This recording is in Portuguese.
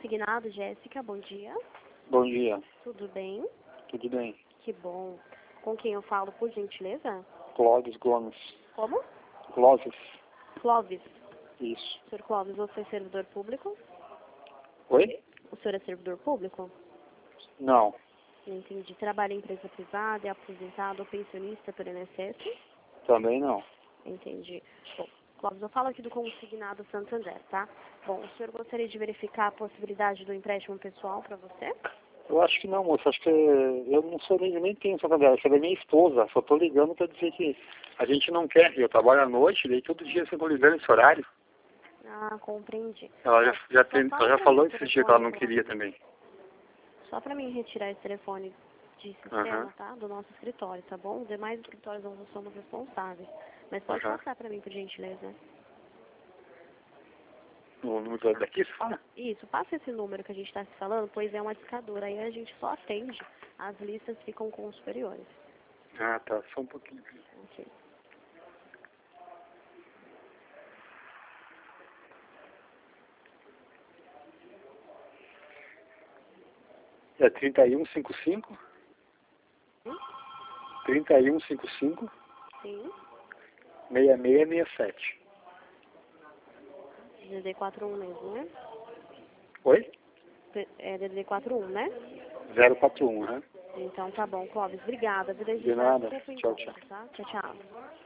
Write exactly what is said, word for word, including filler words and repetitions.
consignado, Jéssica, bom dia. Bom dia. Tudo bem? Tudo bem? Que bom. Com quem eu falo, por gentileza? Clóvis Gomes. Como? Clóvis. Clóvis. Isso. senhor Clóvis, você é servidor público? Oi? O senhor é servidor público? Não. Não entendi. Trabalha em empresa privada, é aposentado ou pensionista pelo I N S S? Também não. Entendi. Bom, Clóvis, eu falo aqui do consignado Santander, tá? Bom, o senhor gostaria de verificar a possibilidade do empréstimo pessoal para você? Eu acho que não, moço. Acho que eu não sou nem, nem tenho Santander. Essa é minha esposa. Só tô ligando para dizer que a gente não quer. Eu trabalho à noite, daí todo dia eu fico ligando esse horário. Ah, compreendi. Ela já, já, tem, Só ela já fala falou pra esse mim dia que ela o não telefone, queria também. Só para mim retirar esse telefone de sistema, Aham. tá? Do nosso escritório, tá bom? Os demais escritórios não somos responsáveis. Mas pode Aham. passar para mim, por gentileza. No número daqui, você fala? Isso, passa esse número que a gente está se falando, pois é uma discadora. Aí a gente só atende, as listas ficam com os superiores. Ah, tá. Só um pouquinho. Ok. É trinta e um cinquenta e cinco, Hum? trinta e um cinquenta e cinco, Sim. seis seis seis sete. D D quatro um mesmo, né? Oi? P- É D D quatro um, né? zero quatro um, né? Então tá bom, Clóvis. Obrigada. Vou De registrar nada. desculpa o Tchau, tchau. encontro, tá? Tchau, tchau.